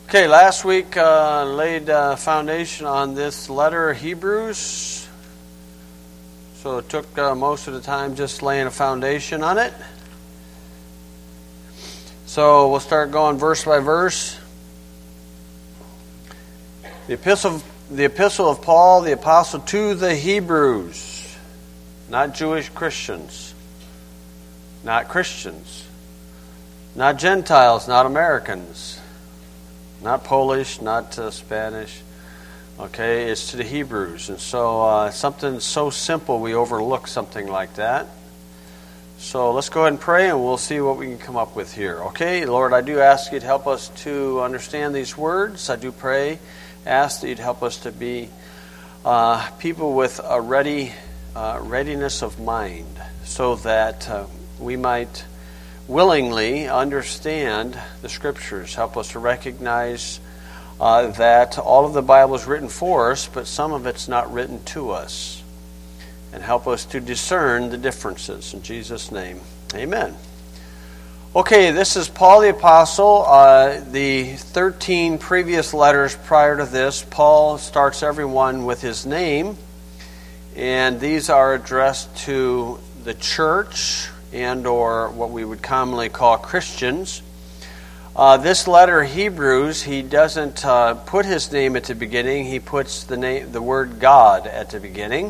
Okay, last week laid foundation on this letter, Hebrews. So it took most of the time just laying a foundation on it. So we'll start going verse by verse. The epistle of Paul, the apostle to the Hebrews, not Jewish Christians, not Christians, not Gentiles, not Americans. Not Polish, not Spanish. Okay, it's to the Hebrews. And so something so simple, we overlook something like that. So let's go ahead and pray, and we'll see what we can come up with here. Okay, Lord, I do ask you to help us to understand these words. I do ask that you'd help us to be people with a readiness of mind, so that we might willingly understand the Scriptures. Help us to recognize that all of the Bible is written for us, but some of it's not written to us. And help us to discern the differences. In Jesus' name, amen. Okay, this is Paul the Apostle. The 13 previous letters prior to this, Paul starts everyone with his name. And these are addressed to the church and or what we would commonly call Christians. This letter, Hebrews, he doesn't put his name at the beginning. He puts the word God at the beginning.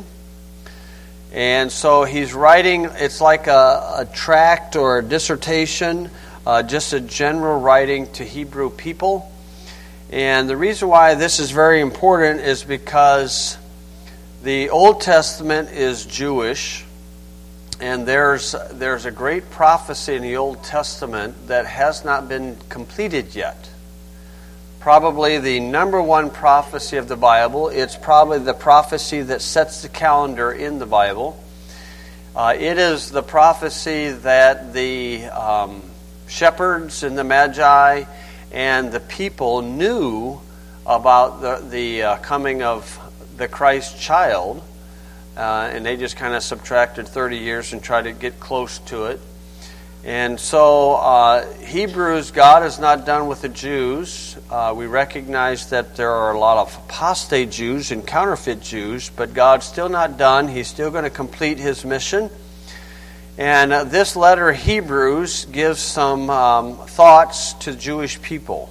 And so he's writing, it's like a tract or a dissertation, just a general writing to Hebrew people. And the reason why this is very important is because the Old Testament is Jewish. And there's a great prophecy in the Old Testament that has not been completed yet. Probably the number one prophecy of the Bible. It's probably the prophecy that sets the calendar in the Bible. It is the prophecy that the shepherds and the Magi and the people knew about the coming of the Christ child. And they just kind of subtracted 30 years and tried to get close to it. And so Hebrews, God is not done with the Jews. We recognize that there are a lot of apostate Jews and counterfeit Jews, but God's still not done. He's still going to complete his mission. And this letter, Hebrews, gives some thoughts to Jewish people.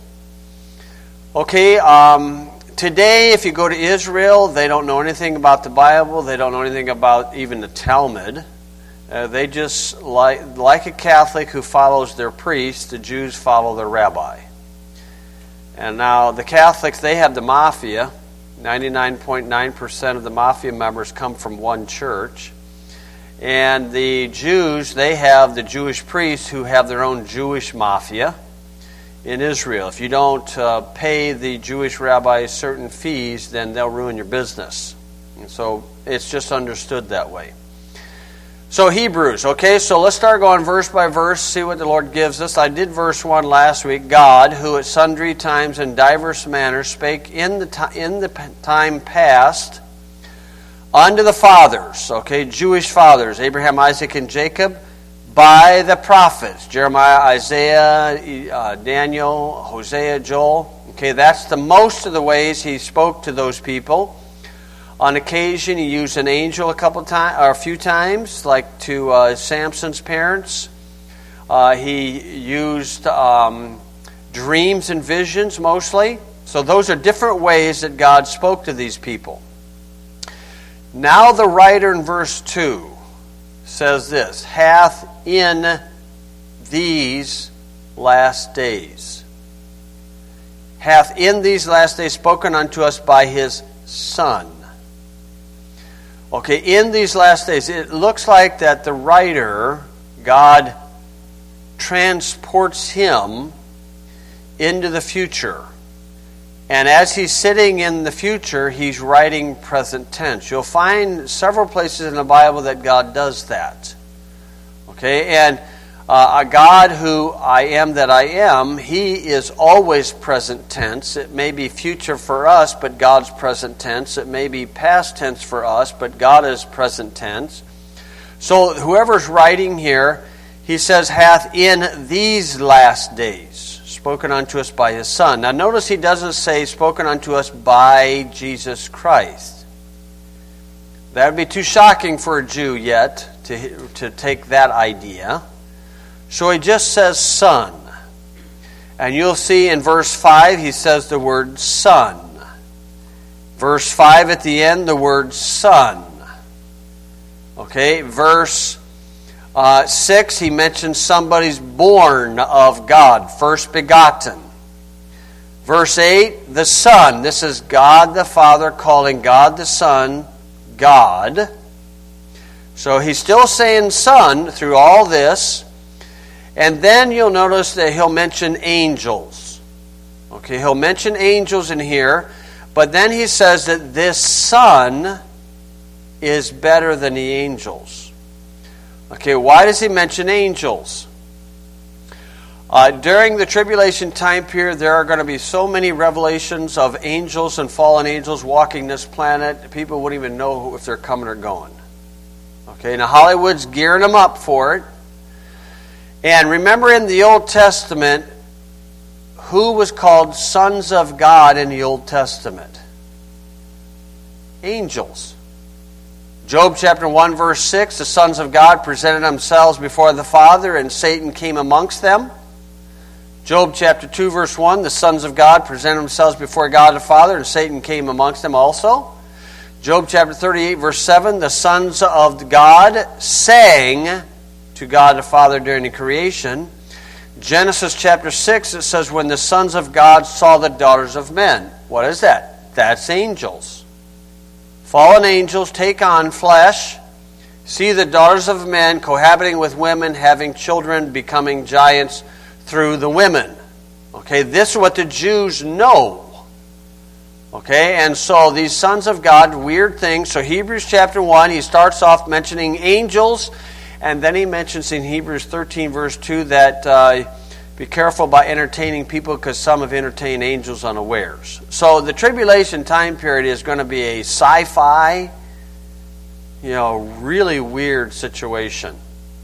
Okay, today, if you go to Israel, they don't know anything about the Bible. They don't know anything about even the Talmud. They just, like a Catholic who follows their priest, the Jews follow their rabbi. And now the Catholics, they have the mafia. 99.9% of the mafia members come from one church. And the Jews, they have the Jewish priests who have their own Jewish mafia in Israel. If you don't pay the Jewish rabbis certain fees, then they'll ruin your business. And so it's just understood that way. So Hebrews, okay, so let's start going verse by verse, see what the Lord gives us. I did verse 1 last week. God, who at sundry times and diverse manners spake in the time past unto the fathers, okay, Jewish fathers, Abraham, Isaac, and Jacob, by the prophets, Jeremiah, Isaiah, Daniel, Hosea, Joel. Okay, that's the most of the ways he spoke to those people. On occasion, he used an angel a few times, like to Samson's parents. He used dreams and visions mostly. So those are different ways that God spoke to these people. Now the writer in verse 2 says this, hath in these last days. Hath in these last days spoken unto us by his Son. Okay, in these last days, it looks like that the writer, God transports him into the future. And as he's sitting in the future, he's writing present tense. You'll find several places in the Bible that God does that. Okay, and a God who I am that I am, he is always present tense. It may be future for us, but God's present tense. It may be past tense for us, but God is present tense. So whoever's writing here, he says, hath in these last days spoken unto us by his Son. Now notice he doesn't say spoken unto us by Jesus Christ. That would be too shocking for a Jew yet to take that idea. So he just says Son. And you'll see in verse 5 he says the word Son. Verse 5 at the end, the word Son. Okay, verse 6, he mentions somebody's born of God, first begotten. Verse 8, the Son. This is God the Father calling God the Son God. So he's still saying Son through all this. And then you'll notice that he'll mention angels. Okay, he'll mention angels in here. But then he says that this Son is better than the angels. Okay, why does he mention angels? During the tribulation time period, there are going to be so many revelations of angels and fallen angels walking this planet, people wouldn't even know if they're coming or going. Okay, now Hollywood's gearing them up for it. And remember in the Old Testament, who was called sons of God in the Old Testament? Angels. Job chapter 1 verse 6, the sons of God presented themselves before the Father and Satan came amongst them. Job chapter 2 verse 1, the sons of God presented themselves before God the Father and Satan came amongst them also. Job chapter 38 verse 7, the sons of God sang to God the Father during the creation. Genesis chapter 6, it says, when the sons of God saw the daughters of men. What is that? That's angels. Fallen angels take on flesh, see the daughters of men cohabiting with women, having children, becoming giants through the women. Okay, this is what the Jews know. Okay, and so these sons of God, weird things. So Hebrews chapter 1, he starts off mentioning angels, and then he mentions in Hebrews 13 verse 2 that be careful about entertaining people because some have entertained angels unawares. So the tribulation time period is going to be a sci-fi, really weird situation.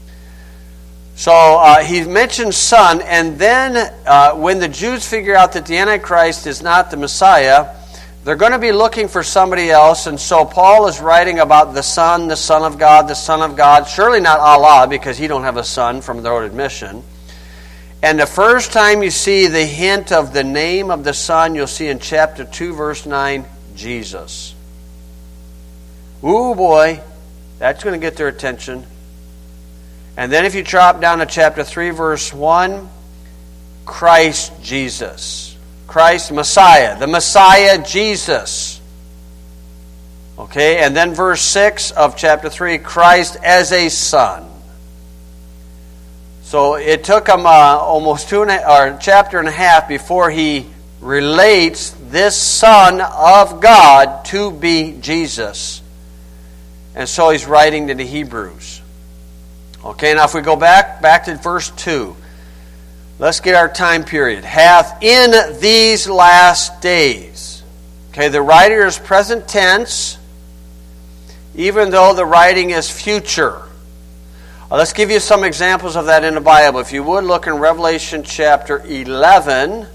So he mentions Son, and then when the Jews figure out that the Antichrist is not the Messiah, they're going to be looking for somebody else, and so Paul is writing about the Son of God, the Son of God. Surely not Allah, because he don't have a son from their own admission. And the first time you see the hint of the name of the Son, you'll see in chapter 2, verse 9, Jesus. Ooh, boy, that's going to get their attention. And then if you drop down to chapter 3, verse 1, Christ Jesus. Christ, Messiah. The Messiah, Jesus. Okay, and then verse 6 of chapter 3, Christ as a Son. So it took him almost chapter and a half before he relates this Son of God to be Jesus. And so he's writing to the Hebrews. Okay, now if we go back to verse 2, let's get our time period. Hath in these last days. Okay, the writer is present tense, even though the writing is future. Let's give you some examples of that in the Bible. If you would, look in Revelation chapter 11,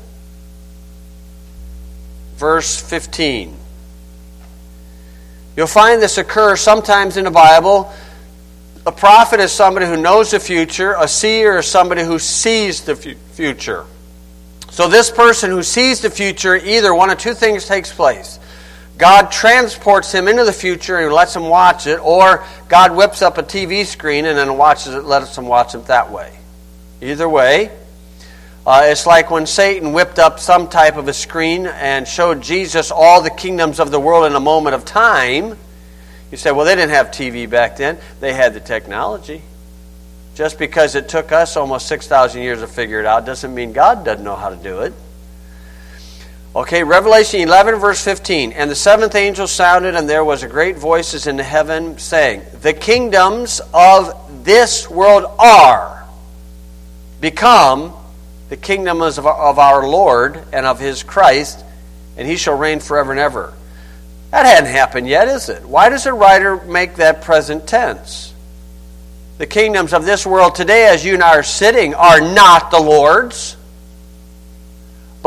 verse 15. You'll find this occur sometimes in the Bible. A prophet is somebody who knows the future. A seer is somebody who sees the future. So this person who sees the future, either one of two things takes place. God transports him into the future and lets him watch it, or God whips up a TV screen and then lets him watch it that way. Either way, it's like when Satan whipped up some type of a screen and showed Jesus all the kingdoms of the world in a moment of time. You say, well, they didn't have TV back then. They had the technology. Just because it took us almost 6,000 years to figure it out doesn't mean God doesn't know how to do it. Okay, Revelation 11, verse 15. And the seventh angel sounded, and there was a great voices in heaven saying, the kingdoms of this world are become the kingdoms of our Lord and of his Christ, and he shall reign forever and ever. That hadn't happened yet, is it? Why does the writer make that present tense? The kingdoms of this world today, as you and I are sitting, are not the Lord's.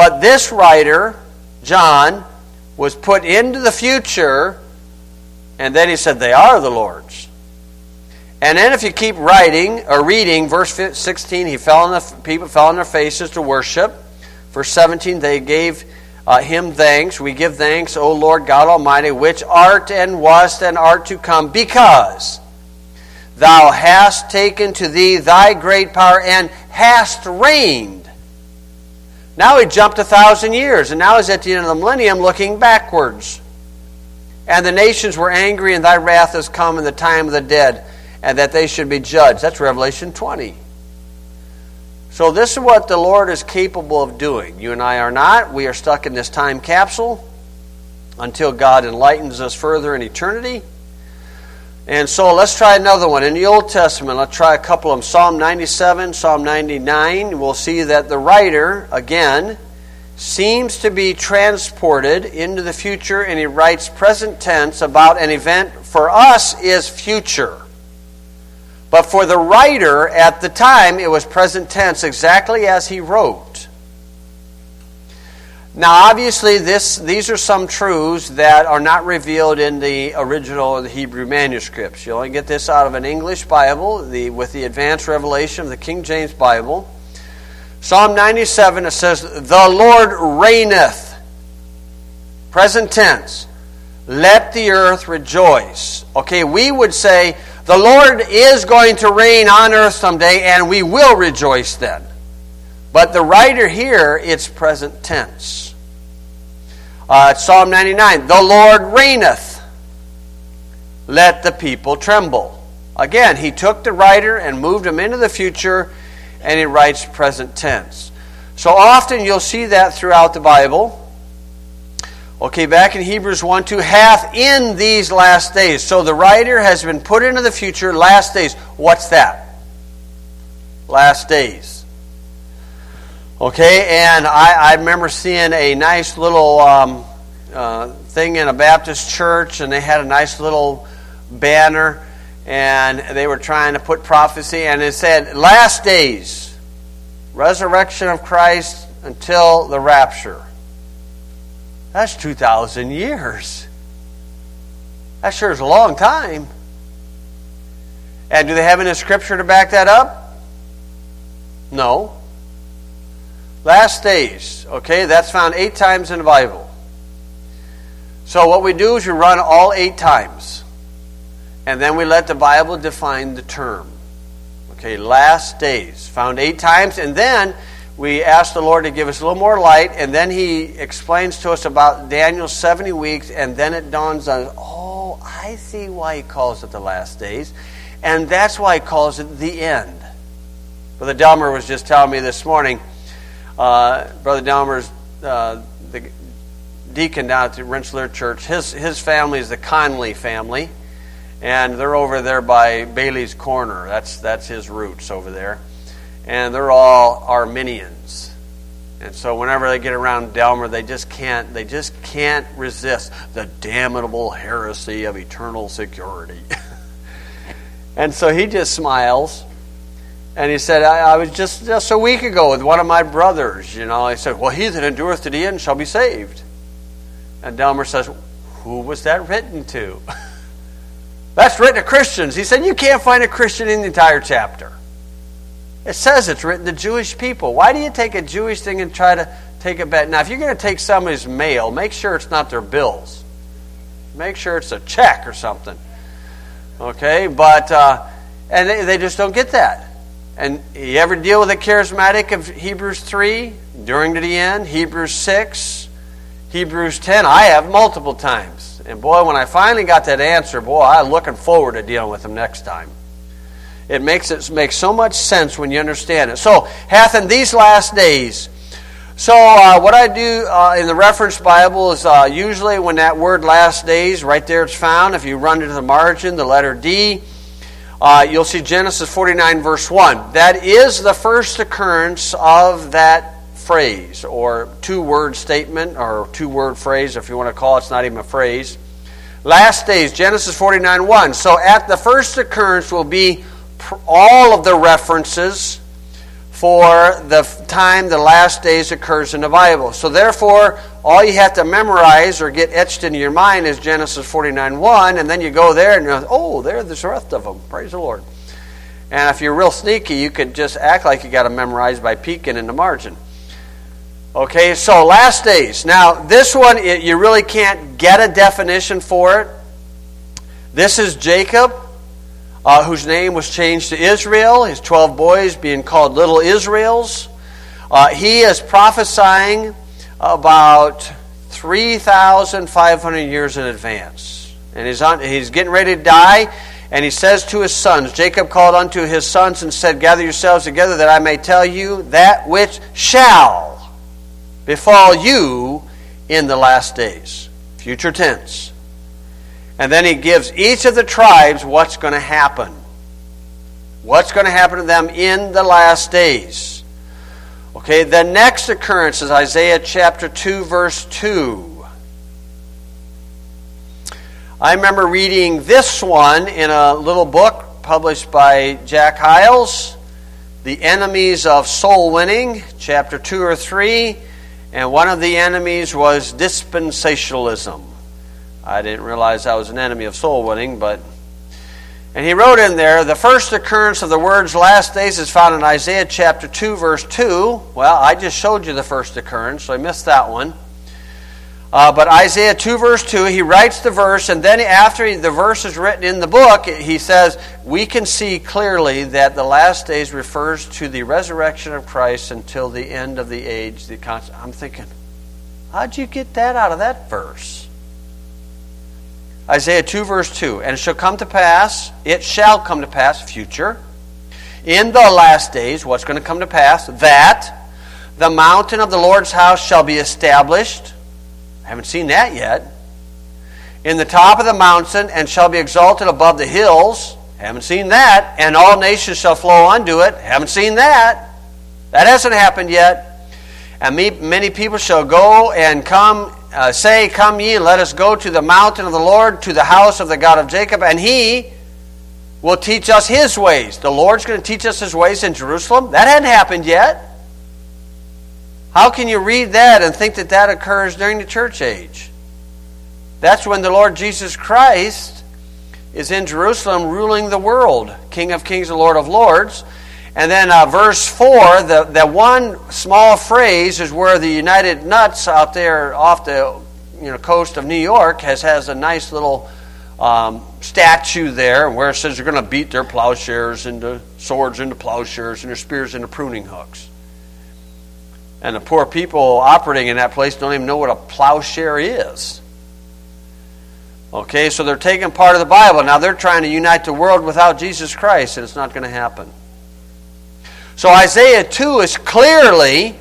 But this writer, John, was put into the future, and then he said, they are the Lord's. And then if you keep reading, verse 16, people fell on their faces to worship. Verse 17, they gave him thanks. We give thanks, O Lord God Almighty, which art and wast and art to come, because thou hast taken to thee thy great power and hast reigned. Now he jumped 1,000 years, and now he's at the end of the millennium looking backwards. And the nations were angry, and thy wrath has come in the time of the dead, and that they should be judged. That's Revelation 20. So this is what the Lord is capable of doing. You and I are not. We are stuck in this time capsule until God enlightens us further in eternity. And so let's try another one. In the Old Testament, let's try a couple of them. Psalm 97, Psalm 99. We'll see that the writer, again, seems to be transported into the future, and he writes present tense about an event for us is future. But for the writer at the time, it was present tense exactly as he wrote. Now, obviously, these are some truths that are not revealed in the original of the Hebrew manuscripts. You only get this out of an English Bible, with the advanced revelation of the King James Bible. Psalm 97, it says, the Lord reigneth. Present tense. Let the earth rejoice. Okay, we would say, the Lord is going to reign on earth someday, and we will rejoice then. But the writer here, it's present tense. Psalm 99, the Lord reigneth. Let the people tremble. Again, he took the writer and moved him into the future, and he writes present tense. So often you'll see that throughout the Bible. Okay, back in Hebrews 1:2, hath in these last days. So the writer has been put into the future, last days. What's that? Last days. Okay, and I remember seeing a nice little thing in a Baptist church, and they had a nice little banner, and they were trying to put prophecy, and it said, last days, resurrection of Christ until the rapture. That's 2,000 years. That sure is a long time. And do they have any scripture to back that up? No. Last days. Okay, that's found 8 times in the Bible. So what we do is we run all 8 times. And then we let the Bible define the term. Okay, last days. Found 8 times. And then we ask the Lord to give us a little more light, and then he explains to us about Daniel's 70 weeks, and then it dawns on us, oh, I see why he calls it the last days, and that's why he calls it the end. Brother Delmer was just telling me this morning, Brother Delmer's the deacon down at the Rensselaer Church, his family is the Conley family, and they're over there by Bailey's Corner. That's his roots over there. And they're all Arminians. And so whenever they get around Delmer, they just can't resist the damnable heresy of eternal security. And so he just smiles. And he said, I was just a week ago with one of my brothers, I said, well, he that endureth to the end shall be saved. And Delmer says, who was that written to? That's written to Christians. He said, you can't find a Christian in the entire chapter. It says it's written to Jewish people. Why do you take a Jewish thing and try to take it back? Now, if you're going to take somebody's mail, make sure it's not their bills. Make sure it's a check or something. Okay? But, and they just don't get that. And you ever deal with the charismatic of Hebrews 3, during to the end, Hebrews 6, Hebrews 10? I have multiple times. And boy, when I finally got that answer, I'm looking forward to dealing with them next time. It makes so much sense when you understand it. So, hath in these last days. So, what I do in the reference Bible is usually when that word last days, right there it's found. If you run to the margin, the letter D, you'll see Genesis 49 verse 1. That is the first occurrence of that phrase, or 2-word statement, or 2-word phrase, if you want to call it. It's not even a phrase. Last days, Genesis 49 1. So, at the first occurrence will be all of the references for the time the last days occurs in the Bible. So therefore, all you have to memorize or get etched into your mind is Genesis 49:1, and then you go there and you're, oh, there's the rest of them. Praise the Lord. And if you're real sneaky, you could just act like you got to memorize by peeking in the margin. Okay, so last days. Now, this one, you really can't get a definition for it. This is Jacob, whose name was changed to Israel, his 12 boys being called little Israels. He is prophesying about 3,500 years in advance. And he's getting ready to die, and he says to his sons, Jacob called unto his sons and said, gather yourselves together that I may tell you that which shall befall you in the last days. Future tense. And then he gives each of the tribes what's going to happen. What's going to happen to them in the last days. Okay, the next occurrence is Isaiah chapter 2, verse 2. I remember reading this one in a little book published by Jack Hyles, The Enemies of Soul Winning, chapter 2 or 3, and one of the enemies was dispensationalism. I didn't realize I was an enemy of soul winning, and he wrote in there, the first occurrence of the words last days is found in Isaiah chapter 2, verse 2. Well, I just showed you the first occurrence, so I missed that one. But Isaiah 2, verse 2, he writes the verse, and then after the verse is written in the book, he says, we can see clearly that the last days refers to the resurrection of Christ until the end of the age. I'm thinking, how'd you get that out of that verse? Isaiah 2, verse 2, and it shall come to pass, future, in the last days, what's going to come to pass? That the mountain of the Lord's house shall be established. I haven't seen that yet. In the top of the mountain, and shall be exalted above the hills. Haven't seen that. And all nations shall flow unto it. Haven't seen that. That hasn't happened yet. And many people shall go and come, say, come ye, and let us go to the mountain of the Lord, to the house of the God of Jacob, and He will teach us His ways. The Lord's going to teach us His ways in Jerusalem. That hadn't happened yet. How can you read that and think that that occurs during the church age? That's when the Lord Jesus Christ is in Jerusalem ruling the world, King of kings and Lord of lords. And then verse 4, the one small phrase is where the United Nuts out there off the coast of New York has a nice little statue there where it says they're going to beat their plowshares into swords into plowshares and their spears into pruning hooks. And the poor people operating in that place don't even know what a plowshare is. Okay, so they're taking part of the Bible. Now they're trying to unite the world without Jesus Christ, and it's not going to happen. So Isaiah 2 is clearly,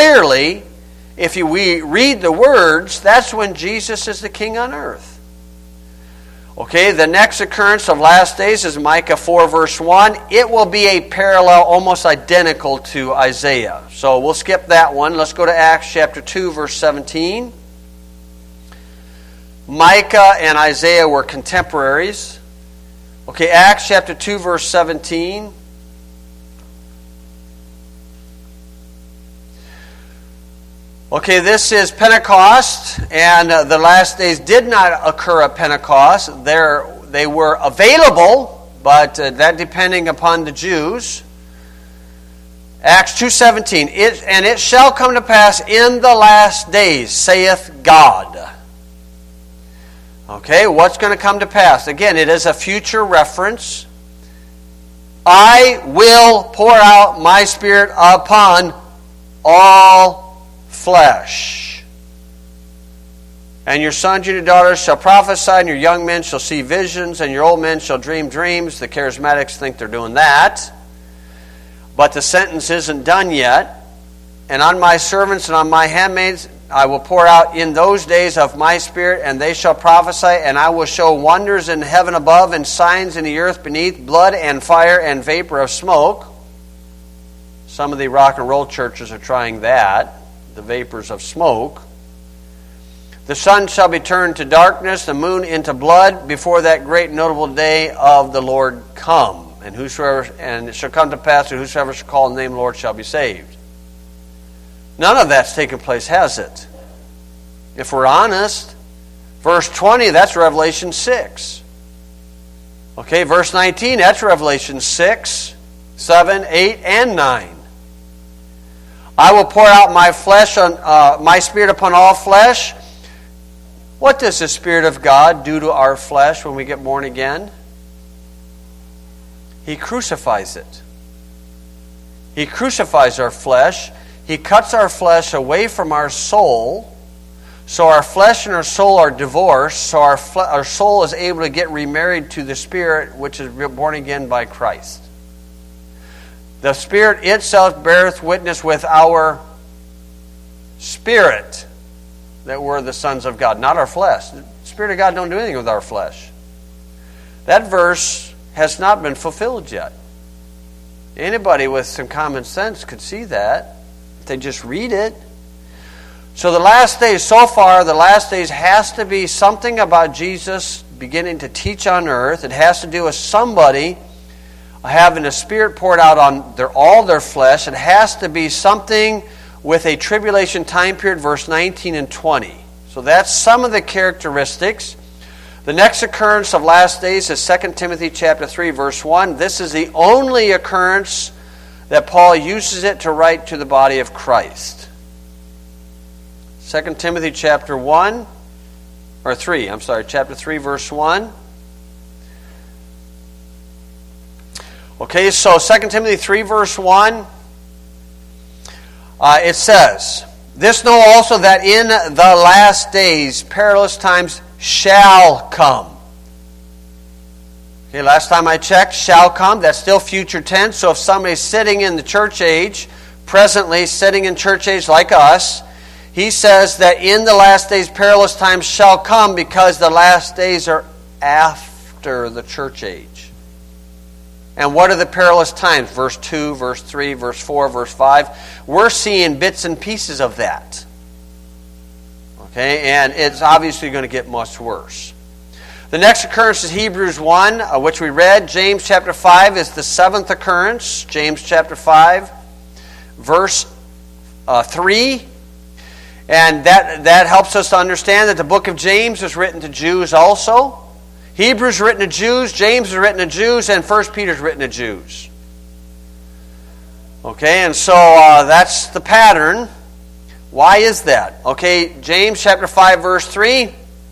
if we read the words, that's when Jesus is the King on earth. Okay, the next occurrence of last days is Micah 4, verse 1. It will be a parallel, almost identical to Isaiah. So we'll skip that one. Let's go to Acts chapter 2, verse 17. Micah and Isaiah were contemporaries. Okay, Acts chapter 2, verse 17. Okay, this is Pentecost, and the last days did not occur at Pentecost. They were available, but that depending upon the Jews. Acts 2:17, and it shall come to pass in the last days, saith God. Okay, what's going to come to pass? Again, it is a future reference. I will pour out my Spirit upon all flesh. And your sons and your daughters shall prophesy, and your young men shall see visions, and your old men shall dream dreams. The charismatics think they're doing that. But the sentence isn't done yet. And on my servants and on my handmaids I will pour out in those days of my Spirit, and they shall prophesy, and I will show wonders in heaven above and signs in the earth beneath, blood and fire and vapor of smoke. Some of the rock and roll churches are trying that. The vapors of smoke. The sun shall be turned to darkness, the moon into blood, before that great notable day of the Lord come. and it shall come to pass that whosoever shall call on the name of the Lord shall be saved. None of that's taken place, has it? If we're honest. Verse 20, that's Revelation 6. Okay, verse 19, that's Revelation 6, 7, 8, and 9. I will pour out my spirit upon all flesh. What does the Spirit of God do to our flesh when we get born again? He crucifies it. He crucifies our flesh. He cuts our flesh away from our soul. So our flesh and our soul are divorced. So our soul is able to get remarried to the Spirit, which is born again by Christ. The Spirit itself beareth witness with our spirit that we're the sons of God, not our flesh. The Spirit of God don't do anything with our flesh. That verse has not been fulfilled yet. Anybody with some common sense could see that if they just read it. So the last days, so far, the last days has to be something about Jesus beginning to teach on earth. It has to do with somebody having a Spirit poured out on all their flesh. It has to be something with a tribulation time period, verse 19 and 20. So that's some of the characteristics. The next occurrence of last days is 2 Timothy chapter 3, verse 1. This is the only occurrence that Paul uses it to write to the body of Christ. 2 Timothy chapter 3, verse 1. Okay, so 2 Timothy 3, verse 1, it says, "This know also that in the last days perilous times shall come." Okay, last time I checked, shall come, that's still future tense. So if somebody's sitting in the church age, presently sitting in church age like us, he says that in the last days perilous times shall come because the last days are after the church age. And what are the perilous times? Verse 2, verse 3, verse 4, verse 5. We're seeing bits and pieces of that. Okay, and it's obviously going to get much worse. The next occurrence is Hebrews 1, which we read. James chapter 5 is the seventh occurrence. James chapter 5, verse 3. And that helps us to understand that the book of James is written to Jews also. Hebrews is written to Jews, James is written to Jews, and 1 Peter is written to Jews. Okay, and so that's the pattern. Why is that? Okay, James chapter 5, verse 3.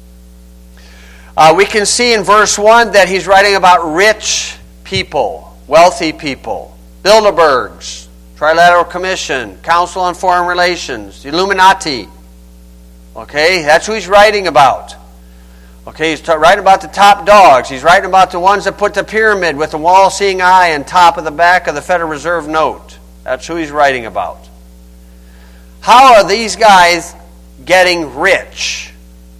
We can see in verse 1 that he's writing about rich people, wealthy people, Bilderbergs, Trilateral Commission, Council on Foreign Relations, the Illuminati. Okay, that's who he's writing about. Okay, he's writing about the top dogs. He's writing about the ones that put the pyramid with the wall-seeing eye on top of the back of the Federal Reserve note. That's who he's writing about. How are these guys getting rich?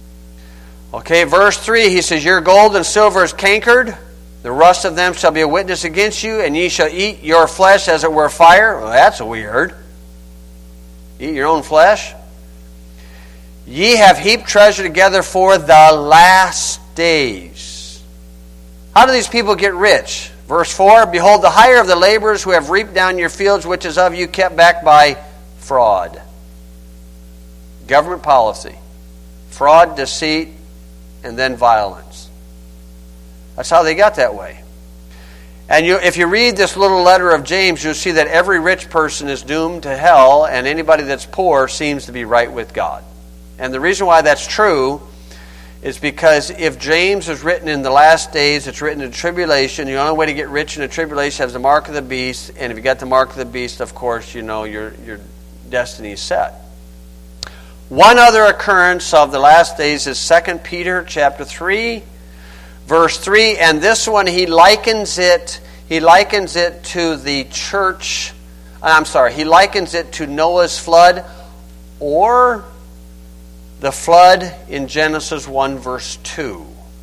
Okay, verse 3, he says, "Your gold and silver is cankered. The rust of them shall be a witness against you, and ye shall eat your flesh as it were fire." Well, that's weird. Eat your own flesh. "Ye have heaped treasure together for the last days." How do these people get rich? Verse 4, "Behold, the hire of the laborers who have reaped down your fields, which is of you kept back by fraud." Government policy. Fraud, deceit, and then violence. That's how they got that way. And if you read this little letter of James, you'll see that every rich person is doomed to hell, and anybody that's poor seems to be right with God. And the reason why that's true is because if James is written in the last days, it's written in tribulation. The only way to get rich in the tribulation is the mark of the beast. And if you got the mark of the beast, of course, you know your destiny is set. One other occurrence of the last days is 2 Peter chapter 3, verse 3. And this one, he likens it to the church. He likens it to Noah's flood or the flood in Genesis 1, verse 2.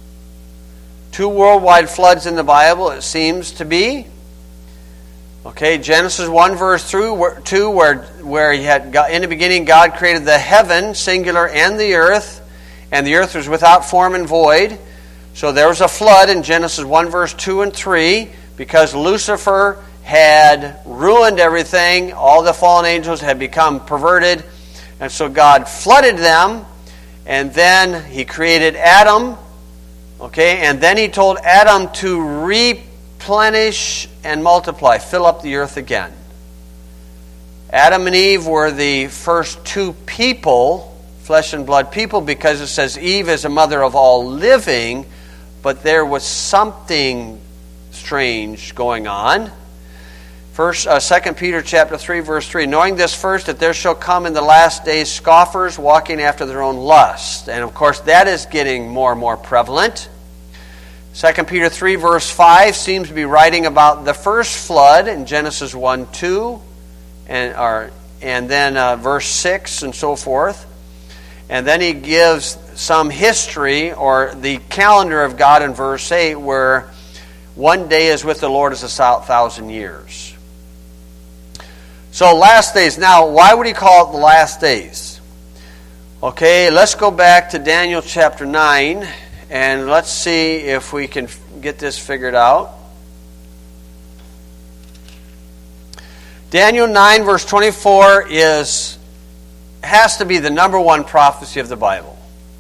Two worldwide floods in the Bible, it seems to be. Okay, Genesis 1, verse 2, where he had in the beginning God created the heaven, singular, and the earth was without form and void. So there was a flood in Genesis 1, verse 2 and 3. because Lucifer had ruined everything. All the fallen angels had become perverted. And so God flooded them. And then He created Adam. Okay, and then He told Adam to replenish and multiply, fill up the earth again. Adam and Eve were the first two people, flesh and blood people, because it says Eve is a mother of all living, but there was something strange going on. 2 Peter chapter 3, verse 3, knowing this first, that there shall come in the last days scoffers walking after their own lust. And of course that is getting more and more prevalent. 2 Peter 3, verse 5 seems to be writing about the first flood in Genesis 1, 2, and then verse 6 and so forth. And then he gives some history or the calendar of God in verse 8, where one day is with the Lord as 1,000 years. So last days. Now, why would he call it the last days? Okay, let's go back to Daniel chapter 9, and let's see if we can get this figured out. Daniel 9, verse 24 has to be the number one prophecy of the Bible.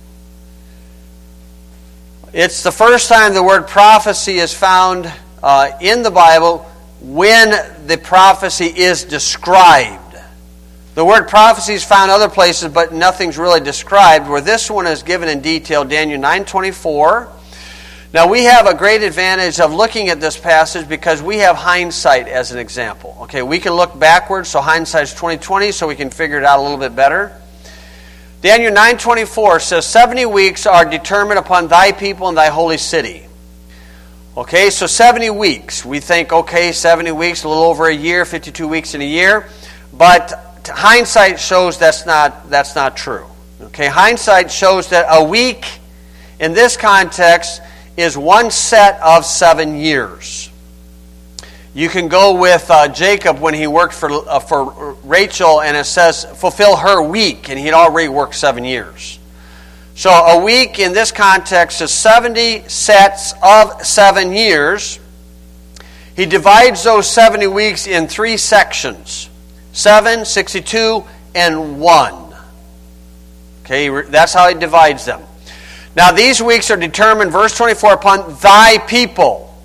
It's the first time the word prophecy is found in the Bible when the prophecy is described. The word prophecy is found other places, but nothing's really described. Where this one is given in detail, Daniel 9:24. Now we have a great advantage of looking at this passage because we have hindsight as an example. Okay, we can look backwards, so hindsight's 20/20, so we can figure it out a little bit better. Daniel 9:24 says, 70 weeks are determined upon thy people and thy holy city. Okay, so 70 weeks. We think, okay, 70 weeks, a little over a year, 52 weeks in a year. But hindsight shows that's not true. Okay, hindsight shows that a week in this context is one set of 7 years. You can go with Jacob when he worked for Rachel, and it says, fulfill her week, and he'd already worked 7 years. So a week in this context is 70 sets of 7 years. He divides those 70 weeks in 3 sections. 7, 62, and 1. Okay, that's how he divides them. Now these weeks are determined, verse 24, upon thy people.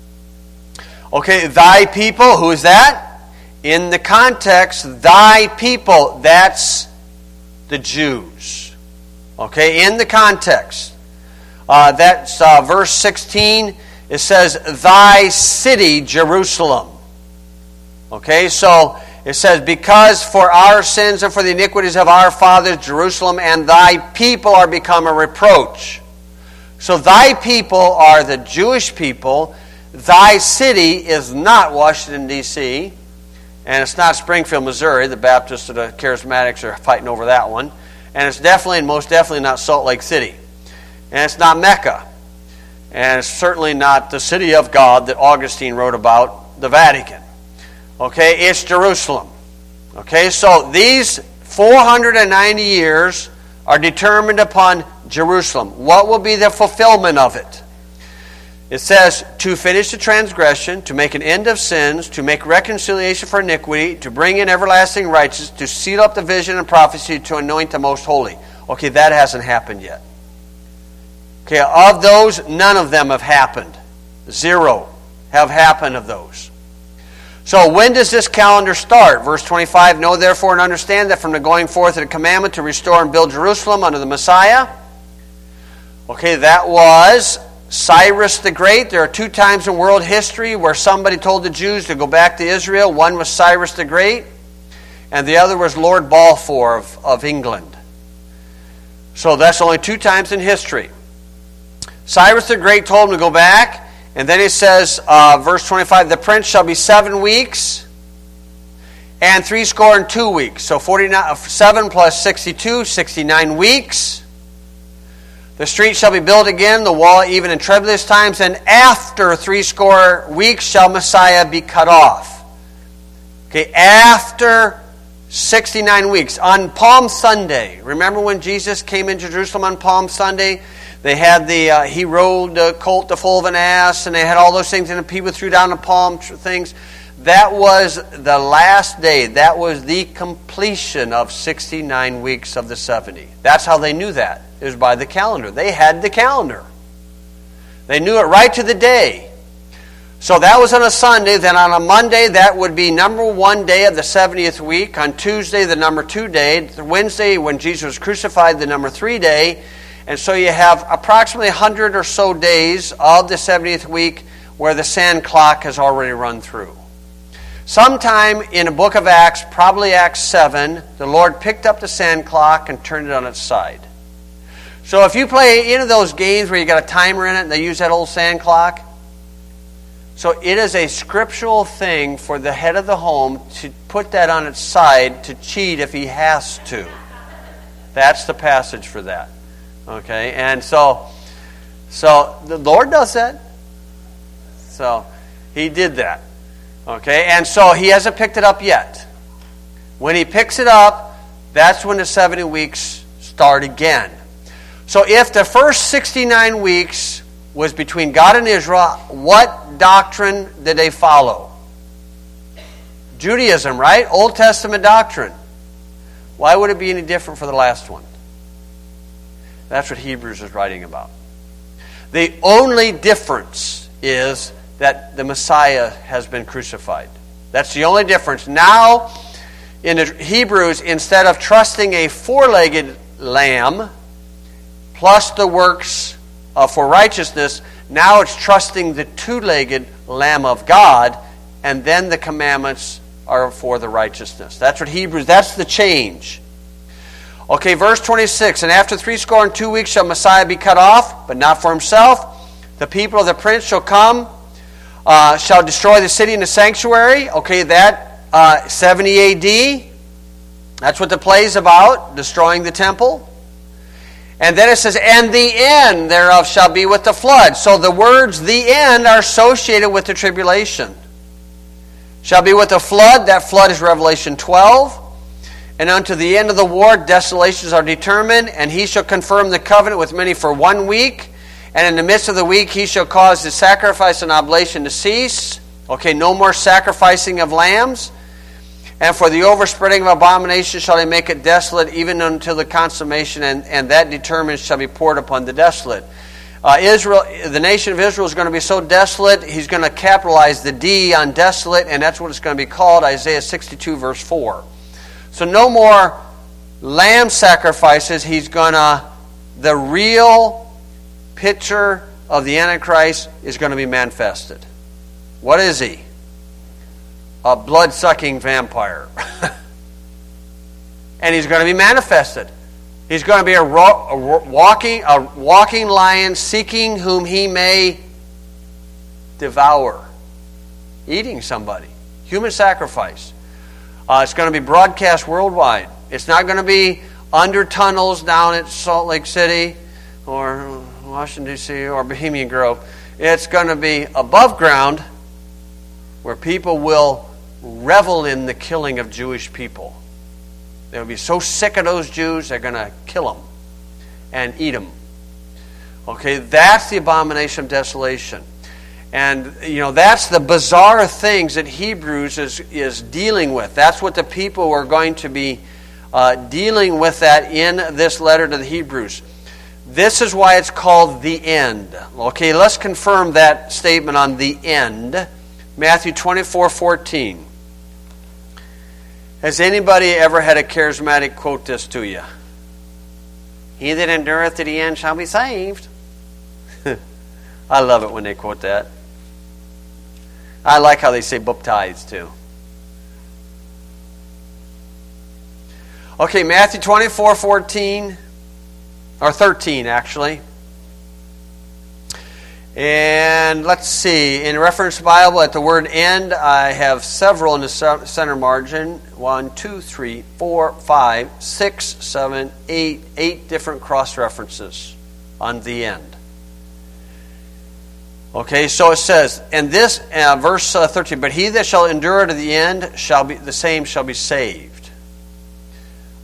Okay, thy people, who is that? In the context, thy people, that's the Jews. Okay, in the context. That's verse 16. It says, thy city, Jerusalem. Okay, so it says, because for our sins and for the iniquities of our fathers, Jerusalem and thy people are become a reproach. So thy people are the Jewish people. Thy city is not Washington, D.C., and it's not Springfield, Missouri. The Baptists or the Charismatics are fighting over that one. And it's definitely and most definitely not Salt Lake City. And it's not Mecca. And it's certainly not the city of God that Augustine wrote about, the Vatican. Okay, it's Jerusalem. Okay, so these 490 years are determined upon Jerusalem. What will be the fulfillment of it? It says, to finish the transgression, to make an end of sins, to make reconciliation for iniquity, to bring in everlasting righteousness, to seal up the vision and prophecy, to anoint the most holy. Okay, that hasn't happened yet. Okay, of those, none of them have happened. 0 have happened of those. So when does this calendar start? Verse 25, know therefore and understand that from the going forth of the commandment to restore and build Jerusalem under the Messiah. Okay, that was Cyrus the Great. There are 2 times in world history where somebody told the Jews to go back to Israel. One was Cyrus the Great, and the other was Lord Balfour of England. So that's only 2 times in history. Cyrus the Great told him to go back, and then he says, verse 25, the prince shall be 7 weeks and 62 weeks. So 7 plus 62, 69 weeks. The street shall be built again, the wall even in troublous times, and after 60 weeks shall Messiah be cut off. Okay, after 69 weeks. On Palm Sunday, remember when Jesus came into Jerusalem on Palm Sunday? They had he rode the colt, the foal of an ass, and they had all those things, and the people threw down the palm things. That was the last day. That was the completion of 69 weeks of the 70. That's how they knew that. It was by the calendar. They had the calendar. They knew it right to the day. So that was on a Sunday. Then on a Monday, that would be number 1 day of the 70th week. On Tuesday, the number 2 day. Wednesday, when Jesus was crucified, the number 3 day. And so you have approximately 100 or so days of the 70th week where the sand clock has already run through. Sometime in the book of Acts, probably Acts 7, the Lord picked up the sand clock and turned it on its side. So if you play any of those games where you got a timer in it and they use that old sand clock, so it is a scriptural thing for the head of the home to put that on its side to cheat if he has to. That's the passage for that. Okay, and so the Lord does that. So he did that. Okay, and so he hasn't picked it up yet. When he picks it up, that's when the 70 weeks start again. So if the first 69 weeks was between God and Israel, what doctrine did they follow? Judaism, right? Old Testament doctrine. Why would it be any different for the last one? That's what Hebrews is writing about. The only difference is that the Messiah has been crucified. That's the only difference. Now, in the Hebrews, instead of trusting a four-legged lamb plus the works for righteousness, now it's trusting the two-legged Lamb of God, and then the commandments are for the righteousness. That's what Hebrews, that's the change. Okay, verse 26, and after 62 weeks shall Messiah be cut off, but not for himself. The people of the prince shall come, shall destroy the city and the sanctuary. Okay, that 70 A.D., that's what the play is about, destroying the temple. And then it says, and the end thereof shall be with the flood. So the words, the end, are associated with the tribulation. Shall be with the flood. That flood is Revelation 12. And unto the end of the war, desolations are determined. And he shall confirm the covenant with many for 1 week. And in the midst of the week, he shall cause the sacrifice and oblation to cease. Okay, no more sacrificing of lambs. And for the overspreading of abomination shall he make it desolate, even until the consummation, and that determined shall be poured upon the desolate. Israel, the nation of Israel is going to be so desolate, he's going to capitalize the D on desolate, and that's what it's going to be called, Isaiah 62, verse 4. So no more lamb sacrifices. He's going to, the real picture of the Antichrist is going to be manifested. What is he? A blood-sucking vampire. And he's going to be manifested. He's going to be a walking lion, seeking whom he may devour. Eating somebody. Human sacrifice. It's going to be broadcast worldwide. It's not going to be under tunnels down at Salt Lake City or Washington, D.C. or Bohemian Grove. It's going to be above ground where people will revel in the killing of Jewish people. They'll be so sick of those Jews, they're going to kill them and eat them. Okay, that's the abomination of desolation. And, that's the bizarre things that Hebrews is dealing with. That's what the people are going to be dealing with that in this letter to the Hebrews. This is why it's called the end. Okay, let's confirm that statement on the end. Matthew 24:14. Has anybody ever had a charismatic quote this to you? He that endureth to the end shall be saved. I love it when they quote that. I like how they say baptized too. Okay, Matthew 24:14, or 13 actually. And let's see, in reference Bible at the word end, I have several in the center margin. 1, 2, 3, 4, 5, 6, 7, 8. 8 different cross references on the end. Okay, so it says, and this, verse 13, but he that shall endure to the end shall be the same shall be saved.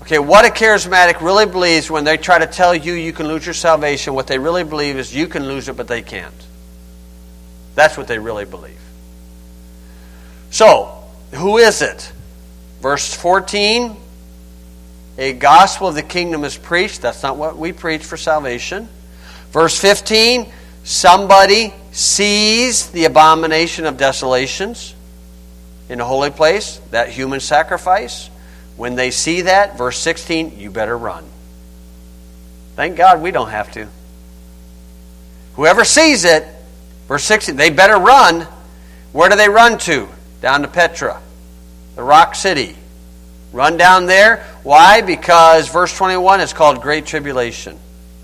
Okay, what a charismatic really believes when they try to tell you you can lose your salvation, what they really believe is you can lose it, but they can't. That's what they really believe. So, who is it? Verse 14, a gospel of the kingdom is preached. That's not what we preach for salvation. Verse 15, somebody sees the abomination of desolations in the holy place, that human sacrifice. When they see that, verse 16, you better run. Thank God we don't have to. Whoever sees it, verse 16, they better run. Where do they run to? Down to Petra, the rock city. Run down there. Why? Because verse 21 is called Great Tribulation.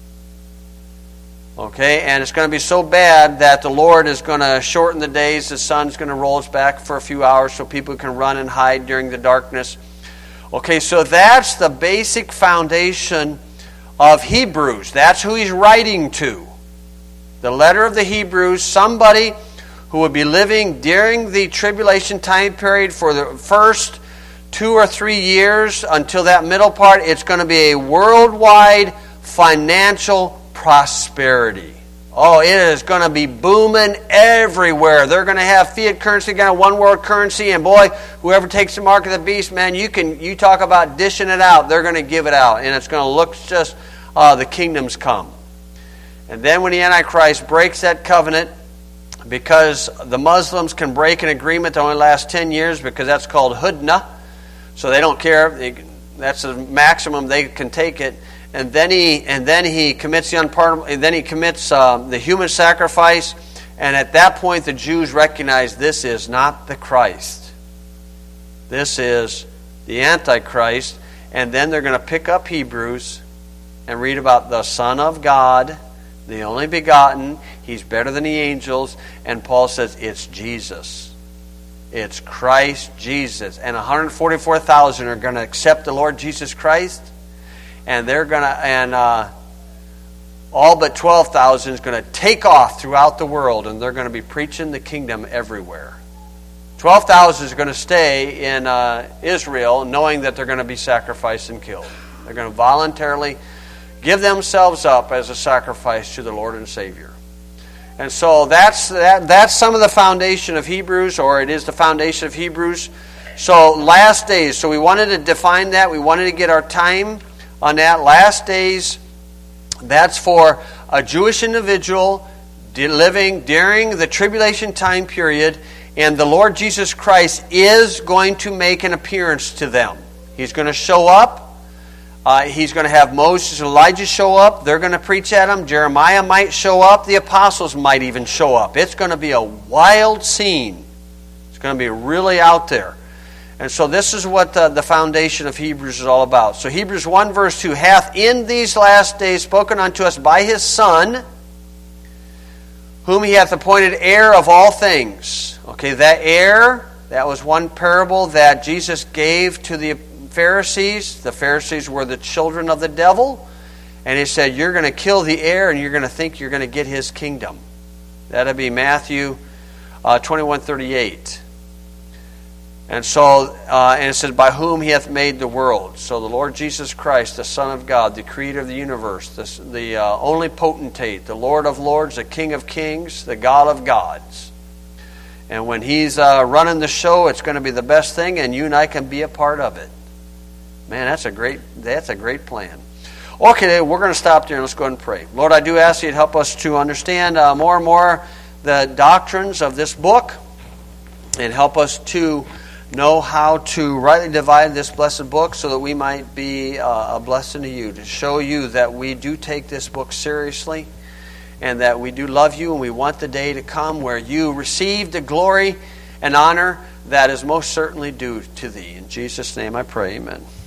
Okay, and it's going to be so bad that the Lord is going to shorten the days. The sun's going to roll us back for a few hours so people can run and hide during the darkness. Okay, so that's the basic foundation of Hebrews. That's who he's writing to. The letter of the Hebrews, somebody who would be living during the tribulation time period for the first 2 or 3 years until that middle part. It's going to be a worldwide financial prosperity. Oh, it is going to be booming everywhere. They're going to have fiat currency, going to one world currency, and boy, whoever takes the mark of the beast, man, you talk about dishing it out. They're going to give it out, and it's going to look just the kingdoms come. And then when the Antichrist breaks that covenant, because the Muslims can break an agreement that only lasts 10 years, because that's called hudna, so they don't care. That's the maximum they can take it. And then he commits the unpardonable. And then he commits the human sacrifice. And at that point, the Jews recognize this is not the Christ. This is the Antichrist. And then they're going to pick up Hebrews and read about the Son of God, the only begotten. He's better than the angels. And Paul says it's Jesus. It's Christ Jesus. And 144,000 are going to accept the Lord Jesus Christ. And they're going to, and all but 12,000 is going to take off throughout the world, and they're going to be preaching the kingdom everywhere. 12,000 is going to stay in Israel, knowing that they're going to be sacrificed and killed. They're going to voluntarily give themselves up as a sacrifice to the Lord and Savior. And so that's some of the foundation of Hebrews, or it is the foundation of Hebrews. So last days, so we wanted to define that. We wanted to get our time on that. Last days, that's for a Jewish individual living during the tribulation time period, and the Lord Jesus Christ is going to make an appearance to them. He's going to show up. He's going to have Moses and Elijah show up. They're going to preach at him. Jeremiah might show up. The apostles might even show up. It's going to be a wild scene. It's going to be really out there. And so this is what the foundation of Hebrews is all about. So Hebrews 1 verse 2, hath in these last days spoken unto us by his Son, whom he hath appointed heir of all things. Okay, that heir, that was one parable that Jesus gave to the Pharisees. The Pharisees were the children of the devil. And he said, you're going to kill the heir and you're going to think you're going to get his kingdom. That'll be Matthew 21:38. And so, and it says, by whom he hath made the world. So the Lord Jesus Christ, the Son of God, the Creator of the universe, the only potentate, the Lord of lords, the King of kings, the God of gods. And when he's running the show, it's going to be the best thing, and you and I can be a part of it. Man, that's a great plan. Okay, we're going to stop there and let's go ahead and pray. Lord, I do ask you to help us to understand more and more the doctrines of this book, and help us to know how to rightly divide this blessed book so that we might be a blessing to you, to show you that we do take this book seriously and that we do love you, and we want the day to come where you receive the glory and honor that is most certainly due to thee. In Jesus' name I pray, amen.